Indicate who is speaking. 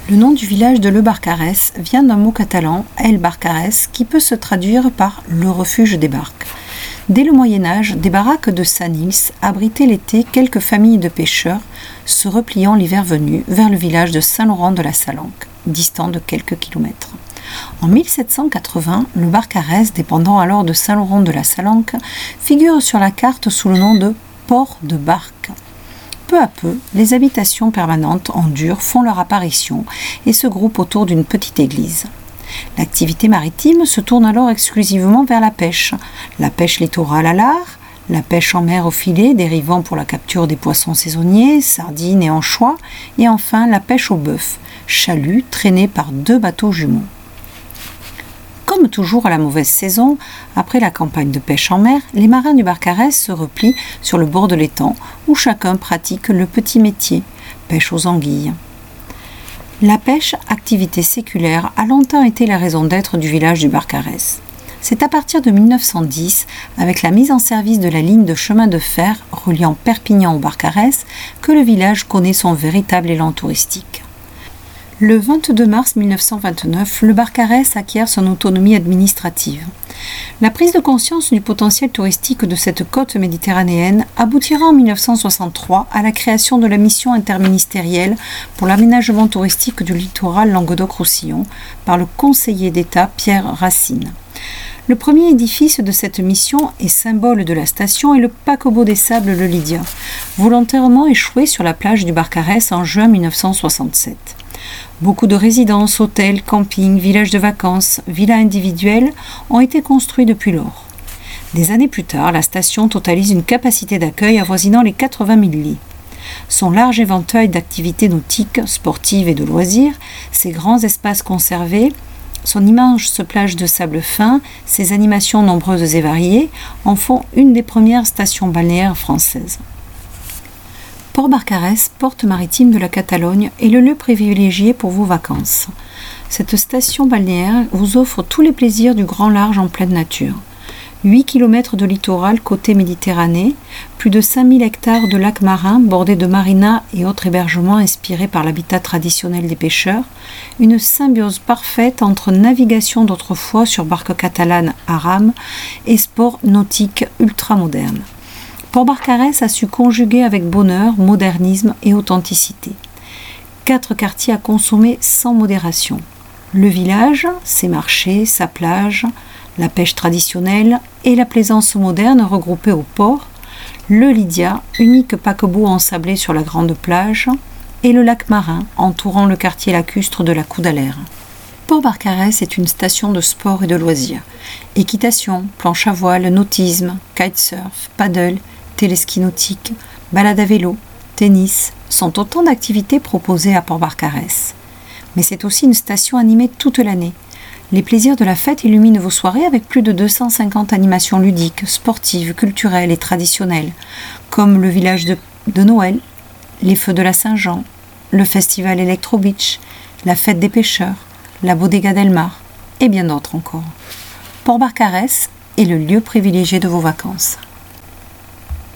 Speaker 1: Le nom du village de Le Barcarès vient d'un mot catalan, El Barcarès, qui peut se traduire par le refuge des barques. Dès le Moyen-Âge, des baraques de Sanils abritaient l'été quelques familles de pêcheurs, se repliant l'hiver venu vers le village de Saint-Laurent de la Salanque, distant de quelques kilomètres. En 1780, le Barcarès, dépendant alors de Saint-Laurent de la Salanque, figure sur la carte sous le nom de Port de Barque. Peu à peu, les habitations permanentes en dur font leur apparition et se groupent autour d'une petite église. L'activité maritime se tourne alors exclusivement vers la pêche littorale à l'art, la pêche en mer au filet dérivant pour la capture des poissons saisonniers, sardines et anchois, et enfin la pêche au bœuf, chalut traîné par 2 bateaux jumeaux. Comme toujours à la mauvaise saison, après la campagne de pêche en mer, les marins du Barcarès se replient sur le bord de l'étang où chacun pratique le petit métier, pêche aux anguilles. La pêche, activité séculaire, a longtemps été la raison d'être du village du Barcarès. C'est à partir de 1910, avec la mise en service de la ligne de chemin de fer reliant Perpignan au Barcarès, que le village connaît son véritable élan touristique. Le 22 mars 1929, le Barcarès acquiert son autonomie administrative. La prise de conscience du potentiel touristique de cette côte méditerranéenne aboutira en 1963 à la création de la mission interministérielle pour l'aménagement touristique du littoral Languedoc-Roussillon par le conseiller d'État Pierre Racine. Le premier édifice de cette mission et symbole de la station est le paquebot des Sables Le Lydia, volontairement échoué sur la plage du Barcarès en juin 1967. Beaucoup de résidences, hôtels, campings, villages de vacances, villas individuelles ont été construits depuis lors. Des années plus tard, la station totalise une capacité d'accueil avoisinant les 80 000 lits. Son large éventail d'activités nautiques, sportives et de loisirs, ses grands espaces conservés, son immense plage de sable fin, ses animations nombreuses et variées en font une des premières stations balnéaires françaises. Port Barcarès, porte maritime de la Catalogne, est le lieu privilégié pour vos vacances. Cette station balnéaire vous offre tous les plaisirs du grand large en pleine nature. 8 km de littoral côté Méditerranée, plus de 5000 hectares de lacs marins bordés de marinas et autres hébergements inspirés par l'habitat traditionnel des pêcheurs, une symbiose parfaite entre navigation d'autrefois sur barques catalanes à rame et sport nautique ultramoderne. Port Barcarès a su conjuguer avec bonheur, modernisme et authenticité. 4 quartiers à consommer sans modération. Le village, ses marchés, sa plage, la pêche traditionnelle et la plaisance moderne regroupées au port, le Lydia, unique paquebot ensablé sur la grande plage, et le lac marin entourant le quartier lacustre de la Coudalère. Port Barcarès est une station de sport et de loisirs. Équitation, planche à voile, nautisme, kitesurf, paddle, téléski nautique, balade à vélo, tennis sont autant d'activités proposées à Port Barcarès. Mais c'est aussi une station animée toute l'année. Les plaisirs de la fête illuminent vos soirées avec plus de 250 animations ludiques, sportives, culturelles et traditionnelles, comme le village de Noël, les feux de la Saint-Jean, le festival Electro Beach, la fête des pêcheurs, la Bodega del Mar et bien d'autres encore. Port Barcarès est le lieu privilégié de vos vacances.